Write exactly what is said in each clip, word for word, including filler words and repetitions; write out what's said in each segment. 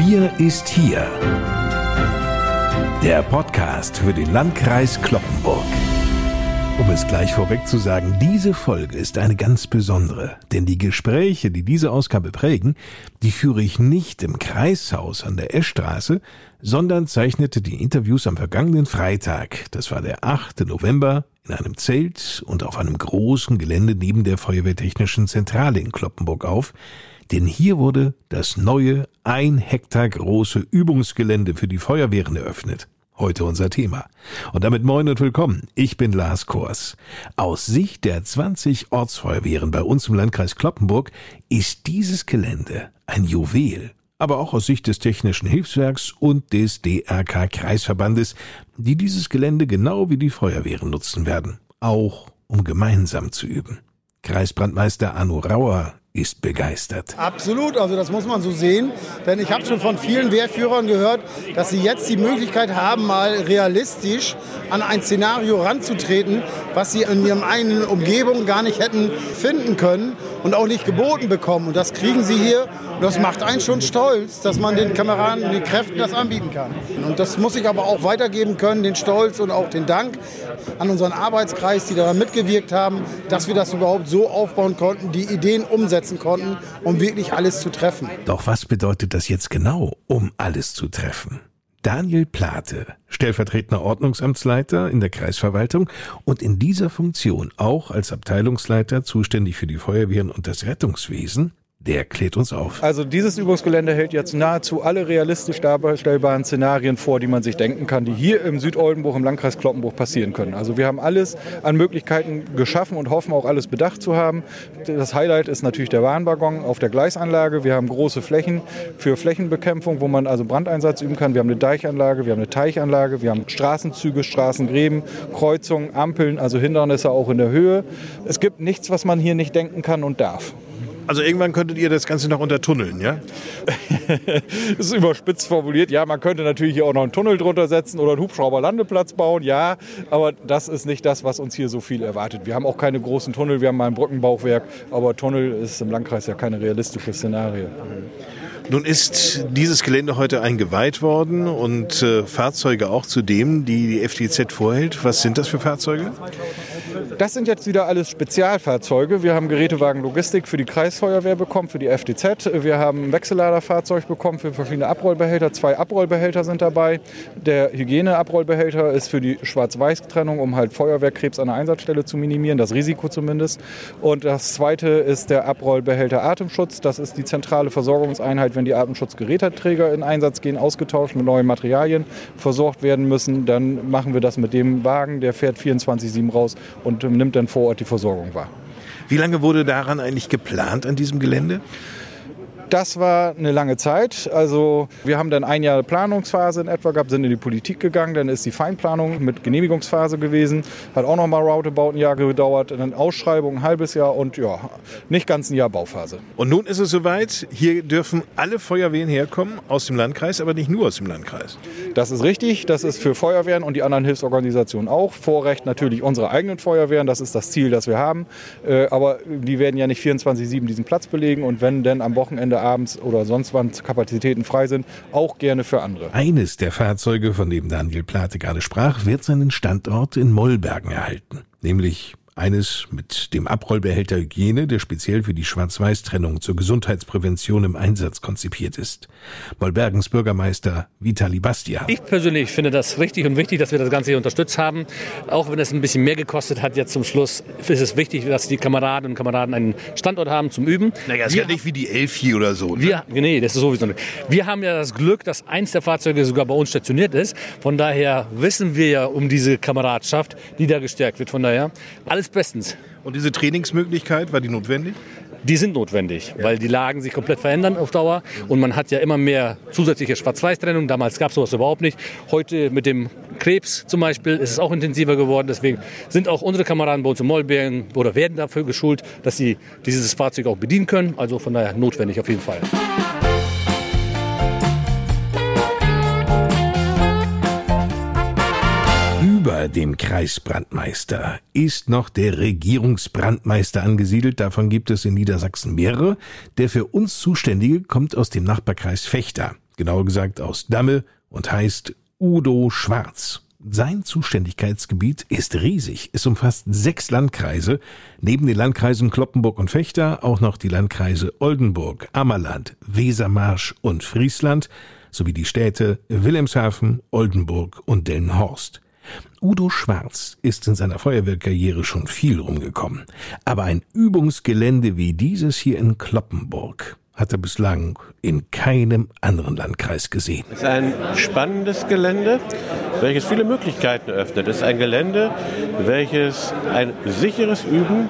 Wir ist hier. Der Podcast für den Landkreis Cloppenburg. Um es gleich vorweg zu sagen, diese Folge ist eine ganz besondere, denn die Gespräche, die diese Ausgabe prägen, die führe ich nicht im Kreishaus an der Eschstraße, sondern zeichnete die Interviews am vergangenen Freitag, das war der achte November, in einem Zelt und auf einem großen Gelände neben der Feuerwehrtechnischen Zentrale in Cloppenburg auf, denn hier wurde das neue, ein Hektar große Übungsgelände für die Feuerwehren eröffnet. Heute unser Thema. Und damit moin und willkommen. Ich bin Lars Kors. Aus Sicht der zwanzig Ortsfeuerwehren bei uns im Landkreis Cloppenburg ist dieses Gelände ein Juwel. Aber auch aus Sicht des Technischen Hilfswerks und des D R K-Kreisverbandes, die dieses Gelände genau wie die Feuerwehren nutzen werden. Auch um gemeinsam zu üben. Kreisbrandmeister Arno Rauer ist begeistert. Absolut, also das muss man so sehen, denn ich habe schon von vielen Wehrführern gehört, dass sie jetzt die Möglichkeit haben, mal realistisch an ein Szenario ranzutreten, was sie in ihrem eigenen Umgebung gar nicht hätten finden können und auch nicht geboten bekommen. Und das kriegen sie hier und das macht einen schon stolz, dass man den Kameraden und den Kräften das anbieten kann. Und das muss ich aber auch weitergeben können, den Stolz und auch den Dank an unseren Arbeitskreis, die daran mitgewirkt haben, dass wir das überhaupt so aufbauen konnten, die Ideen umsetzen konnten, um wirklich alles zu treffen. Doch was bedeutet das jetzt genau, um alles zu treffen? Daniel Plate, stellvertretender Ordnungsamtsleiter in der Kreisverwaltung und in dieser Funktion auch als Abteilungsleiter zuständig für die Feuerwehren und das Rettungswesen, der klärt uns auf. Also dieses Übungsgelände hält jetzt nahezu alle realistisch darstellbaren Szenarien vor, die man sich denken kann, die hier im Südoldenburg im Landkreis Cloppenburg passieren können. Also wir haben alles an Möglichkeiten geschaffen und hoffen auch alles bedacht zu haben. Das Highlight ist natürlich der Warnwaggon auf der Gleisanlage. Wir haben große Flächen für Flächenbekämpfung, wo man also Brandeinsatz üben kann. Wir haben eine Deichanlage, wir haben eine Teichanlage, wir haben Straßenzüge, Straßengräben, Kreuzungen, Ampeln, also Hindernisse auch in der Höhe. Es gibt nichts, was man hier nicht denken kann und darf. Also irgendwann könntet ihr das Ganze noch untertunneln, ja? Das ist überspitzt formuliert. Ja, man könnte natürlich hier auch noch einen Tunnel drunter setzen oder einen Hubschrauberlandeplatz bauen, ja. Aber das ist nicht das, was uns hier so viel erwartet. Wir haben auch keine großen Tunnel, wir haben mal ein Brückenbauwerk. Aber Tunnel ist im Landkreis ja keine realistische Szenario. Nun ist dieses Gelände heute eingeweiht worden und äh, Fahrzeuge auch zudem, die die F T Z vorhält. Was sind das für Fahrzeuge? Das sind jetzt wieder alles Spezialfahrzeuge. Wir haben Gerätewagen Logistik für die Kreisfeuerwehr bekommen, für die F T Z. Wir haben ein Wechselladerfahrzeug bekommen für verschiedene Abrollbehälter. Zwei Abrollbehälter sind dabei. Der Hygieneabrollbehälter ist für die Schwarz-Weiß-Trennung, um halt Feuerwehrkrebs an der Einsatzstelle zu minimieren, das Risiko zumindest. Und das zweite ist der Abrollbehälter Atemschutz. Das ist die zentrale Versorgungseinheit, wenn die Atemschutzgeräteträger in Einsatz gehen, ausgetauscht mit neuen Materialien versorgt werden müssen. Dann machen wir das mit dem Wagen, der fährt vierundzwanzig sieben raus und nimmt dann vor Ort die Versorgung wahr. Wie lange wurde daran eigentlich geplant an diesem Gelände? Das war eine lange Zeit. Also wir haben dann ein Jahr Planungsphase in etwa gehabt, sind in die Politik gegangen. Dann ist die Feinplanung mit Genehmigungsphase gewesen. Hat auch noch mal roundabout ein Jahr gedauert. Dann Ausschreibung ein halbes Jahr und ja, nicht ganz ein Jahr Bauphase. Und nun ist es soweit. Hier dürfen alle Feuerwehren herkommen aus dem Landkreis, aber nicht nur aus dem Landkreis. Das ist richtig. Das ist für Feuerwehren und die anderen Hilfsorganisationen auch. Vorrecht natürlich unsere eigenen Feuerwehren. Das ist das Ziel, das wir haben. Aber die werden ja nicht vierundzwanzig sieben diesen Platz belegen. Und wenn denn am Wochenende abends oder sonst wann Kapazitäten frei sind, auch gerne für andere. Eines der Fahrzeuge, von dem Daniel Plate gerade sprach, wird seinen Standort in Mollbergen erhalten, nämlich eines mit dem Abrollbehälter Hygiene, der speziell für die Schwarz-Weiß-Trennung zur Gesundheitsprävention im Einsatz konzipiert ist. Mollbergens Bürgermeister Vitali Bastian. Ich persönlich finde das richtig und wichtig, dass wir das Ganze hier unterstützt haben. Auch wenn es ein bisschen mehr gekostet hat, jetzt zum Schluss ist es wichtig, dass die Kameradinnen und Kameraden einen Standort haben zum Üben. Naja, ist ja nicht wie die Elf hier oder so. Ne? Wir, nee, das ist sowieso nicht. Wir haben ja das Glück, dass eins der Fahrzeuge sogar bei uns stationiert ist. Von daher wissen wir ja um diese Kameradschaft, die da gestärkt wird. Von daher alles bestens. Und diese Trainingsmöglichkeit, war die notwendig? Die sind notwendig, ja. Weil die Lagen sich komplett verändern auf Dauer und man hat ja immer mehr zusätzliche Schwarz-Weiß-Trennung. Damals gab es sowas überhaupt nicht. Heute mit dem Krebs zum Beispiel ist es auch intensiver geworden. Deswegen sind auch unsere Kameraden bei uns in Mollbergen oder werden dafür geschult, dass sie dieses Fahrzeug auch bedienen können. Also von daher notwendig auf jeden Fall. Über dem Kreisbrandmeister ist noch der Regierungsbrandmeister angesiedelt. Davon gibt es in Niedersachsen mehrere. Der für uns Zuständige kommt aus dem Nachbarkreis Vechta. genauer gesagt aus Damme und heißt Udo Schwarz. Sein Zuständigkeitsgebiet ist riesig. Es umfasst sechs Landkreise, neben den Landkreisen Cloppenburg und Vechta auch noch die Landkreise Oldenburg, Ammerland, Wesermarsch und Friesland sowie die Städte Wilhelmshaven, Oldenburg und Delmenhorst. Udo Schwarz ist in seiner Feuerwehrkarriere schon viel rumgekommen. Aber ein Übungsgelände wie dieses hier in Cloppenburg hat er bislang in keinem anderen Landkreis gesehen. Es ist ein spannendes Gelände, welches viele Möglichkeiten eröffnet. Es ist ein Gelände, welches ein sicheres Üben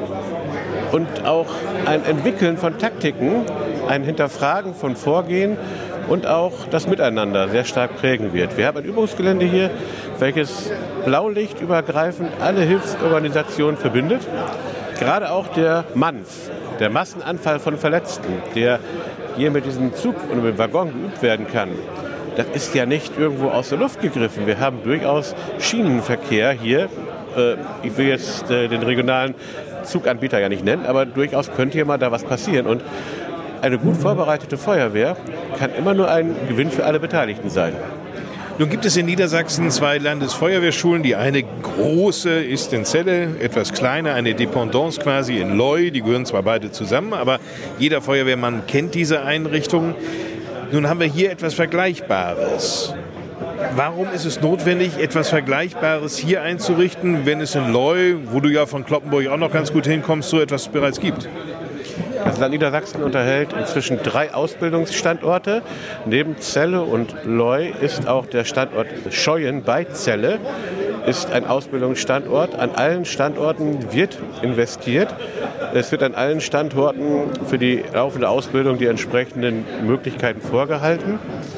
und auch ein Entwickeln von Taktiken, ein Hinterfragen von Vorgehen und auch das Miteinander sehr stark prägen wird. Wir haben ein Übungsgelände hier, welches blaulichtübergreifend alle Hilfsorganisationen verbindet. Gerade auch der M A N F, der Massenanfall von Verletzten, der hier mit diesem Zug und mit dem Waggon geübt werden kann, das ist ja nicht irgendwo aus der Luft gegriffen. Wir haben durchaus Schienenverkehr hier. Ich will jetzt den regionalen Zuganbieter ja nicht nennen, aber durchaus könnte hier mal da was passieren. Und eine gut vorbereitete Feuerwehr kann immer nur ein Gewinn für alle Beteiligten sein. Nun gibt es in Niedersachsen zwei Landesfeuerwehrschulen. Die eine große ist in Celle, etwas kleiner, eine Dependance quasi in Leu. Die gehören zwar beide zusammen, aber jeder Feuerwehrmann kennt diese Einrichtungen. Nun haben wir hier etwas Vergleichbares. Warum ist es notwendig, etwas Vergleichbares hier einzurichten, wenn es in Leu, wo du ja von Cloppenburg auch noch ganz gut hinkommst, so etwas bereits gibt? Das Land Niedersachsen unterhält inzwischen drei Ausbildungsstandorte. Neben Celle und Leu ist auch der Standort Scheuen bei Celle, ist ein Ausbildungsstandort. An allen Standorten wird investiert. Es wird an allen Standorten für die laufende Ausbildung die entsprechenden Möglichkeiten vorgehalten.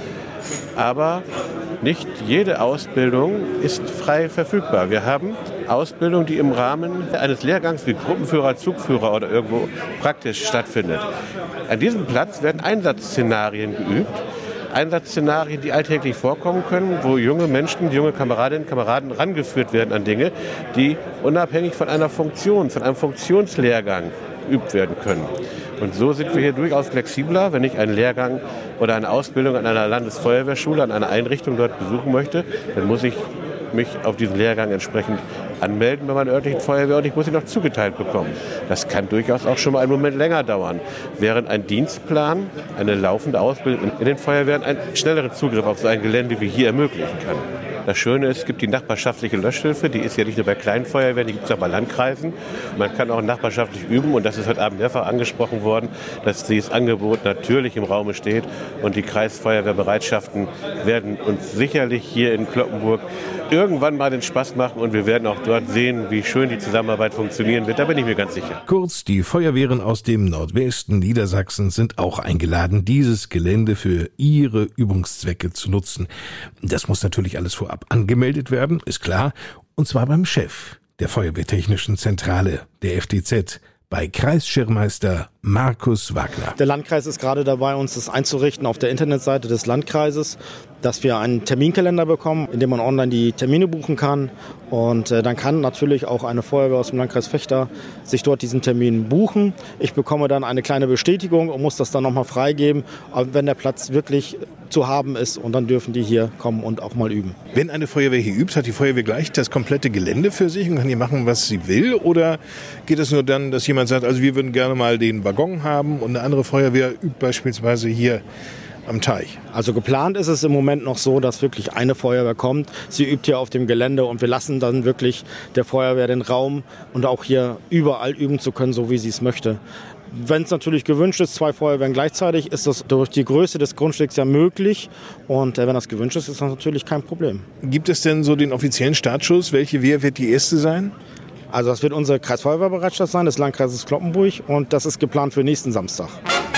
Aber nicht jede Ausbildung ist frei verfügbar. Wir haben Ausbildung, die im Rahmen eines Lehrgangs wie Gruppenführer, Zugführer oder irgendwo praktisch stattfindet. An diesem Platz werden Einsatzszenarien geübt. Einsatzszenarien, die alltäglich vorkommen können, wo junge Menschen, junge Kameradinnen und Kameraden rangeführt werden an Dinge, die unabhängig von einer Funktion, von einem Funktionslehrgang geübt werden können. Und so sind wir hier durchaus flexibler. Wenn ich einen Lehrgang oder eine Ausbildung an einer Landesfeuerwehrschule, an einer Einrichtung dort besuchen möchte, dann muss ich mich auf diesen Lehrgang entsprechend anmelden bei meiner örtlichen Feuerwehr und ich muss ihn noch zugeteilt bekommen. Das kann durchaus auch schon mal einen Moment länger dauern, während ein Dienstplan, eine laufende Ausbildung in den Feuerwehren einen schnelleren Zugriff auf so ein Gelände wie hier ermöglichen kann. Das Schöne ist, es gibt die nachbarschaftliche Löschhilfe, die ist ja nicht nur bei kleinen Feuerwehren, die gibt es auch bei Landkreisen. Man kann auch nachbarschaftlich üben und das ist heute Abend mehrfach angesprochen worden, dass dieses Angebot natürlich im Raume steht und die Kreisfeuerwehrbereitschaften werden uns sicherlich hier in Cloppenburg irgendwann mal den Spaß machen und wir werden auch dort sehen, wie schön die Zusammenarbeit funktionieren wird, da bin ich mir ganz sicher. Kurz, die Feuerwehren aus dem Nordwesten Niedersachsens sind auch eingeladen, dieses Gelände für ihre Übungszwecke zu nutzen. Das muss natürlich alles vorab angemeldet werden, ist klar, und zwar beim Chef der Feuerwehrtechnischen Zentrale, der F T Z, bei Kreisschirrmeister Markus Wagner. Der Landkreis ist gerade dabei, uns das einzurichten auf der Internetseite des Landkreises, dass wir einen Terminkalender bekommen, in dem man online die Termine buchen kann. Und äh, dann kann natürlich auch eine Feuerwehr aus dem Landkreis Vechta sich dort diesen Termin buchen. Ich bekomme dann eine kleine Bestätigung und muss das dann nochmal freigeben, wenn der Platz wirklich zu haben ist. Und dann dürfen die hier kommen und auch mal üben. Wenn eine Feuerwehr hier übt, hat die Feuerwehr gleich das komplette Gelände für sich und kann hier machen, was sie will? Oder geht es nur dann, dass jemand sagt, also wir würden gerne mal den Waggon haben und eine andere Feuerwehr übt beispielsweise hier am Teich? Also geplant ist es im Moment noch so, dass wirklich eine Feuerwehr kommt. Sie übt hier auf dem Gelände und wir lassen dann wirklich der Feuerwehr den Raum und auch hier überall üben zu können, so wie sie es möchte. Wenn es natürlich gewünscht ist, zwei Feuerwehren gleichzeitig, ist das durch die Größe des Grundstücks ja möglich. Und äh, wenn das gewünscht ist, ist das natürlich kein Problem. Gibt es denn so den offiziellen Startschuss? Welche Wehr wird die erste sein? Also das wird unsere Kreisfeuerwehrbereitschaft sein, des Landkreises Cloppenburg. Und das ist geplant für nächsten Samstag.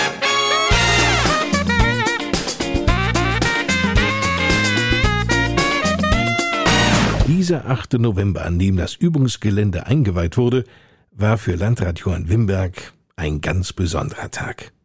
Dieser achte November, an dem das Übungsgelände eingeweiht wurde, war für Landrat Johann Wimberg ein ganz besonderer Tag.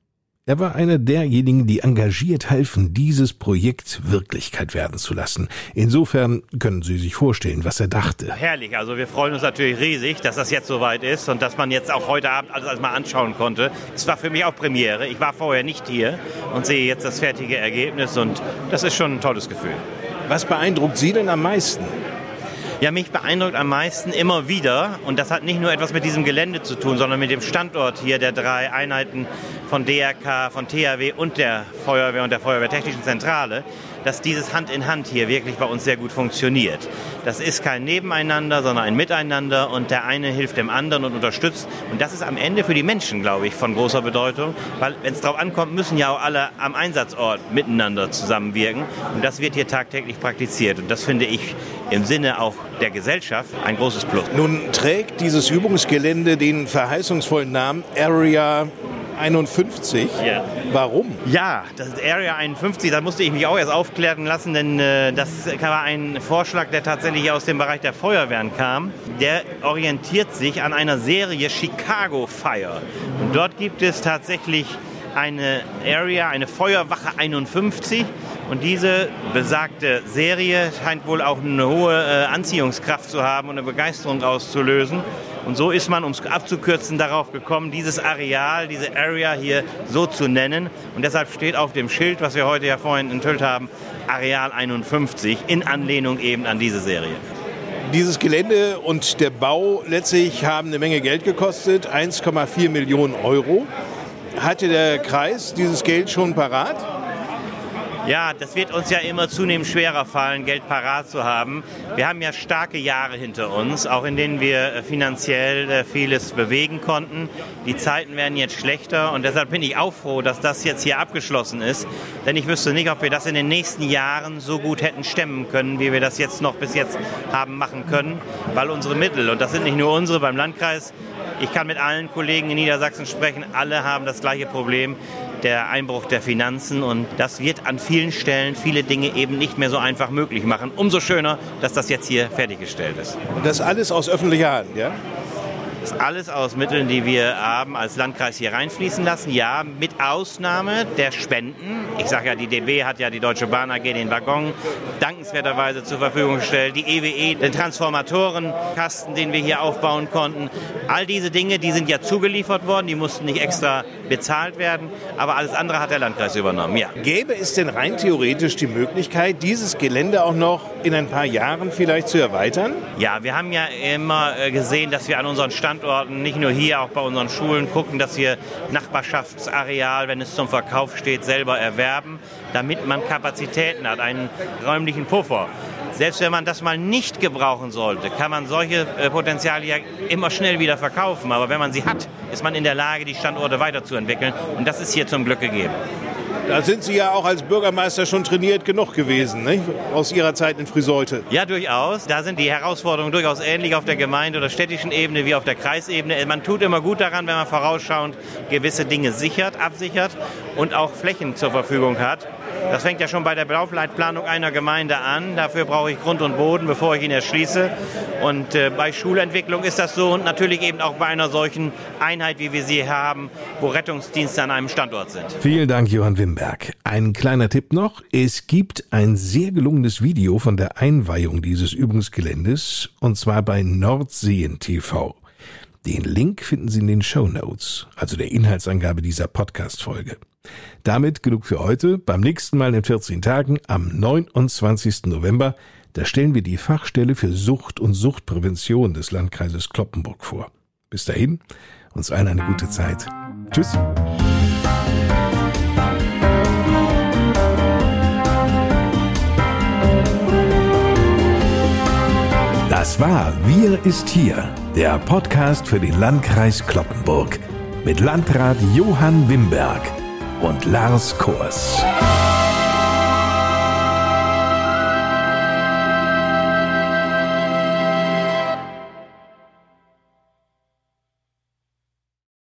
Er war einer derjenigen, die engagiert halfen, dieses Projekt Wirklichkeit werden zu lassen. Insofern können Sie sich vorstellen, was er dachte. Herrlich, also wir freuen uns natürlich riesig, dass das jetzt soweit ist und dass man jetzt auch heute Abend alles mal anschauen konnte. Es war für mich auch Premiere. Ich war vorher nicht hier und sehe jetzt das fertige Ergebnis und das ist schon ein tolles Gefühl. Was beeindruckt Sie denn am meisten? Ja, mich beeindruckt am meisten immer wieder, und das hat nicht nur etwas mit diesem Gelände zu tun, sondern mit dem Standort hier der drei Einheiten von D R K, von T H W und der Feuerwehr und der Feuerwehrtechnischen Zentrale, dass dieses Hand in Hand hier wirklich bei uns sehr gut funktioniert. Das ist kein Nebeneinander, sondern ein Miteinander und der eine hilft dem anderen und unterstützt. Und das ist am Ende für die Menschen, glaube ich, von großer Bedeutung, weil wenn es darauf ankommt, müssen ja auch alle am Einsatzort miteinander zusammenwirken. Und das wird hier tagtäglich praktiziert. Und das finde ich im Sinne auch der Gesellschaft ein großes Plus. Nun trägt dieses Übungsgelände den verheißungsvollen Namen Area einundfünfzig. Ja. Warum? Ja, das ist Area einundfünfzig, da musste ich mich auch erst aufklären lassen, denn äh, das war ein Vorschlag, der tatsächlich aus dem Bereich der Feuerwehren kam. Der orientiert sich an einer Serie Chicago Fire. Und dort gibt es tatsächlich eine Area, eine Feuerwache einundfünfzig. Und diese besagte Serie scheint wohl auch eine hohe äh, Anziehungskraft zu haben und eine Begeisterung auszulösen. Und so ist man, um es abzukürzen, darauf gekommen, dieses Areal, diese Area hier so zu nennen. Und deshalb steht auf dem Schild, was wir heute ja vorhin enthüllt haben, Areal einundfünfzig, in Anlehnung eben an diese Serie. Dieses Gelände und der Bau letztlich haben eine Menge Geld gekostet, eins Komma vier Millionen Euro. Hatte der Kreis dieses Geld schon parat? Ja, das wird uns ja immer zunehmend schwerer fallen, Geld parat zu haben. Wir haben ja starke Jahre hinter uns, auch in denen wir finanziell vieles bewegen konnten. Die Zeiten werden jetzt schlechter und deshalb bin ich auch froh, dass das jetzt hier abgeschlossen ist. Denn ich wüsste nicht, ob wir das in den nächsten Jahren so gut hätten stemmen können, wie wir das jetzt noch bis jetzt haben machen können. Weil unsere Mittel, und das sind nicht nur unsere beim Landkreis, ich kann mit allen Kollegen in Niedersachsen sprechen, alle haben das gleiche Problem, der Einbruch der Finanzen. Und das wird an vielen Stellen viele Dinge eben nicht mehr so einfach möglich machen. Umso schöner, dass das jetzt hier fertiggestellt ist. Und das alles aus öffentlicher Hand, ja? Das ist alles aus Mitteln, die wir haben als Landkreis hier reinfließen lassen. Ja, mit Ausnahme der Spenden. Ich sage ja, die D B hat ja die Deutsche Bahn A G den Waggon dankenswerterweise zur Verfügung gestellt. Die E W E, den Transformatorenkasten, den wir hier aufbauen konnten. All diese Dinge, die sind ja zugeliefert worden. Die mussten nicht extra bezahlt werden. Aber alles andere hat der Landkreis übernommen, ja. Gäbe es denn rein theoretisch die Möglichkeit, dieses Gelände auch noch in ein paar Jahren vielleicht zu erweitern? Ja, wir haben ja immer gesehen, dass wir an unseren Standorten Standorten, nicht nur hier, auch bei unseren Schulen, gucken, dass wir Nachbarschaftsareal, wenn es zum Verkauf steht, selber erwerben, damit man Kapazitäten hat, einen räumlichen Puffer. Selbst wenn man das mal nicht gebrauchen sollte, kann man solche äh, Potenziale ja immer schnell wieder verkaufen. Aber wenn man sie hat, ist man in der Lage, die Standorte weiterzuentwickeln. Und das ist hier zum Glück gegeben. Da sind Sie ja auch als Bürgermeister schon trainiert genug gewesen, nicht? Aus Ihrer Zeit in Friseute. Ja, durchaus. Da sind die Herausforderungen durchaus ähnlich auf der Gemeinde- oder städtischen Ebene wie auf der Kreisebene. Man tut immer gut daran, wenn man vorausschauend gewisse Dinge sichert, absichert und auch Flächen zur Verfügung hat. Das fängt ja schon bei der Bauleitplanung einer Gemeinde an. Dafür brauche ich Grund und Boden, bevor ich ihn erschließe. Und äh, bei Schulentwicklung ist das so und natürlich eben auch bei einer solchen Einheit, wie wir sie haben, wo Rettungsdienste an einem Standort sind. Vielen Dank, Johann Wimberg. Ein kleiner Tipp noch. Es gibt ein sehr gelungenes Video von der Einweihung dieses Übungsgeländes und zwar bei Nordseen T V. Den Link finden Sie in den Shownotes, also der Inhaltsangabe dieser Podcast-Folge. Damit genug für heute. Beim nächsten Mal in vierzehn Tagen, am neunundzwanzigsten November, da stellen wir die Fachstelle für Sucht und Suchtprävention des Landkreises Cloppenburg vor. Bis dahin, uns allen eine gute Zeit. Tschüss. Das war Wir ist hier, der Podcast für den Landkreis Cloppenburg mit Landrat Johann Wimberg und Lars Kors.